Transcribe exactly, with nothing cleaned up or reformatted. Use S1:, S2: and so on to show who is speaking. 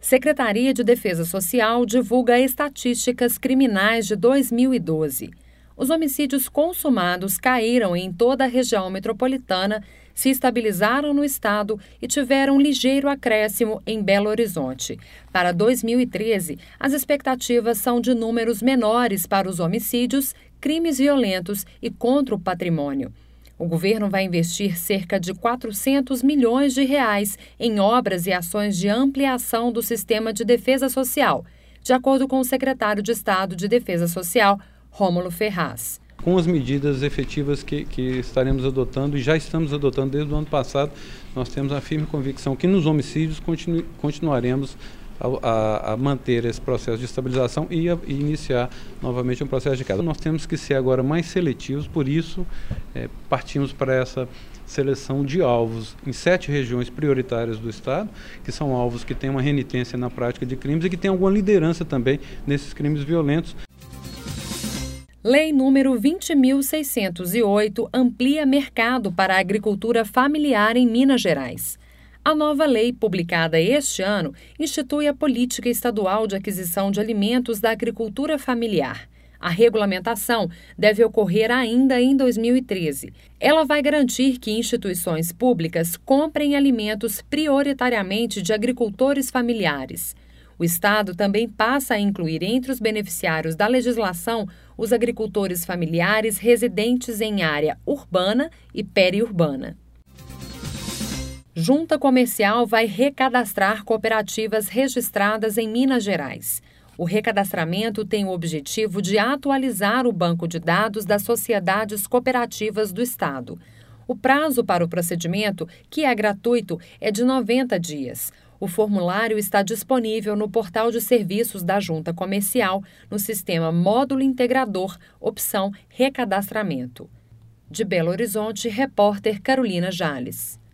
S1: Secretaria de Defesa Social divulga estatísticas criminais de dois mil e doze. Os homicídios consumados caíram em toda a região metropolitana, se estabilizaram no estado e tiveram ligeiro acréscimo em Belo Horizonte. Para dois mil e treze, as expectativas são de números menores para os homicídios, crimes violentos e contra o patrimônio. O governo vai investir cerca de quatrocentos milhões de reais em obras e ações de ampliação do sistema de defesa social, de acordo com o secretário de Estado de Defesa Social, Rômulo Ferraz.
S2: Com as medidas efetivas que, que estaremos adotando e já estamos adotando desde o ano passado, nós temos a firme convicção que nos homicídios continu, continuaremos a, a, a manter esse processo de estabilização e, a, e iniciar novamente um processo de queda. Nós temos que ser agora mais seletivos, por isso é, partimos para essa seleção de alvos em sete regiões prioritárias do Estado, que são alvos que têm uma renitência na prática de crimes e que têm alguma liderança também nesses crimes violentos.
S1: Lei número vinte mil seiscentos e oito amplia mercado para a agricultura familiar em Minas Gerais. A nova lei, publicada este ano, institui a política estadual de aquisição de alimentos da agricultura familiar. A regulamentação deve ocorrer ainda em dois mil e treze. Ela vai garantir que instituições públicas comprem alimentos prioritariamente de agricultores familiares. O Estado também passa a incluir entre os beneficiários da legislação os agricultores familiares residentes em área urbana e periurbana. Junta Comercial vai recadastrar cooperativas registradas em Minas Gerais. O recadastramento tem o objetivo de atualizar o banco de dados das sociedades cooperativas do Estado. O prazo para o procedimento, que é gratuito, é de noventa dias. O formulário está disponível no portal de serviços da Junta Comercial, no sistema Módulo Integrador, opção Recadastramento. De Belo Horizonte, repórter Carolina Jales.